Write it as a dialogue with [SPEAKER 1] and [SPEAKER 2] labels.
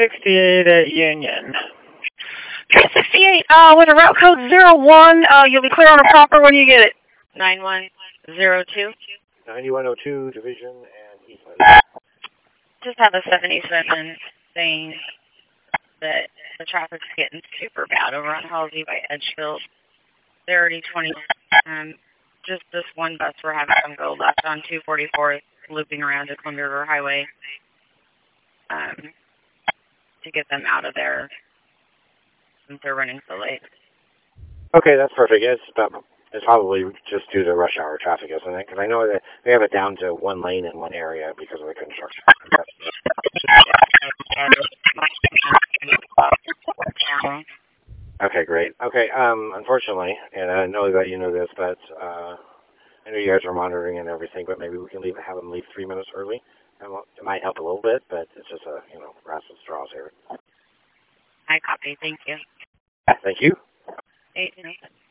[SPEAKER 1] 368 at Union.
[SPEAKER 2] 368, with a route code 01, you'll be clear on a proper when you get it. 9102.
[SPEAKER 3] 9102, Division and Eastland.
[SPEAKER 2] Just have a 77 saying that the traffic's getting super bad over on Halsey by Edgefield. They're already 20. Just this one bus we're having them go left on 244, looping around to Columbia River Highway to get them out of there since they're running so late.
[SPEAKER 3] Okay, that's perfect. It's probably just due to rush hour traffic, isn't it? Because I know that they have it down to one lane in one area because of the construction. Okay, great. Okay, unfortunately, and I know that you know this, but I know you guys are monitoring and everything, but maybe we can have them leave 3 minutes early. It might help a little bit, but it's just grass and straws here.
[SPEAKER 2] I copy. Thank you.
[SPEAKER 3] Thank you.
[SPEAKER 2] 8